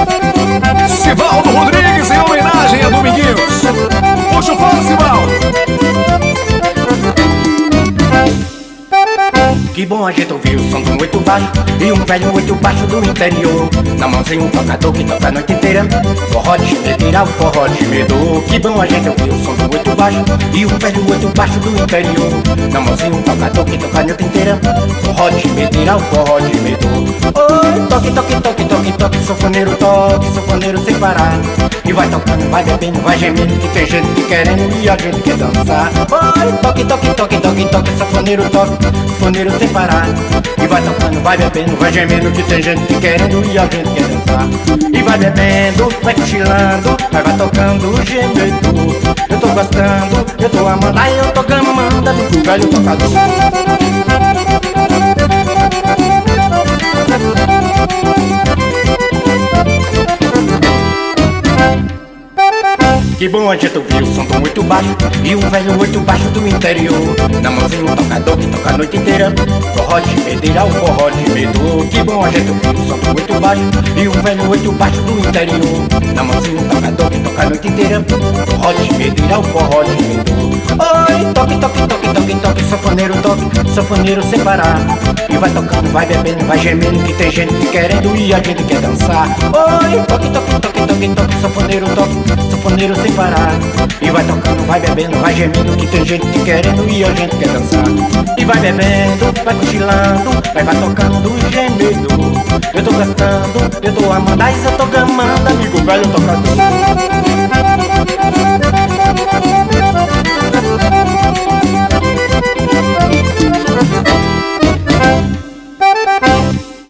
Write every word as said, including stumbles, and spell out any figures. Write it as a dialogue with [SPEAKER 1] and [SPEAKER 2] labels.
[SPEAKER 1] Sivaldo Rodrigues em homenagem a Dominguinhos. Puxa o fone, Sivaldo.
[SPEAKER 2] Que bom a gente ouvir o som de um oito baixo e um velho oito baixo do interior. Na mãozinha um tocador que toca a noite inteira, forró de chimedeira, o forró de gemedor. Que bom a gente ouvir o som de um oito baixo e um velho oito baixo do interior. Na mãozinha um tocador que toca a noite inteira, forró de chimedeira, o forró de gemedor. Oi, toque, toque, toque, toque, toque, sanfoneiro toque, sanfoneiro sem parar. E vai tocando, vai bebendo, vai gemendo, que tem gente que querendo e a gente quer dançar. Oi, toque, toque, toque, toque, toque, sanfoneiro toque, sanfoneiro sem parar. E vai tocando, vai bebendo, vai gemendo, que tem gente que querendo e a gente quer dançar. E vai bebendo, vai cochilando, vai, vai tocando o gemedor. Eu tô gostando, eu tô amando, ai eu tô gamando, amigo velho tocador. Que bom a gente ouvir o som do oito baixo e um velho oito baixo do interior. Na mãozinha um tocador que toca a noite inteira, forró de chimedeira, o forró de gemedor. Que bom a gente ouvir o som do oito baixo e um velho oito baixo do interior. Na mãozinha um tocador que toca a noite inteira, forró de chimedeira, o forró de gemedor. Oi, toque, toque, toque, toque, toque, sanfoneiro toque, sanfoneiro sem parar. E vai tocando, vai bebendo, vai gemendo, que tem gente que querendo e a gente quer dançar. Oi, toque, toque, toque, toque, toque, sanfoneiro toque, sanfoneiro sem parar. E vai tocando, vai bebendo, vai gemendo, que tem gente que querendo e a gente quer dançar. E vai bebendo, vai cochilando, vai, vai tocando o gemedor. Eu tô gastando, eu tô amando, ai eu tô gamando, amigo velho tocador.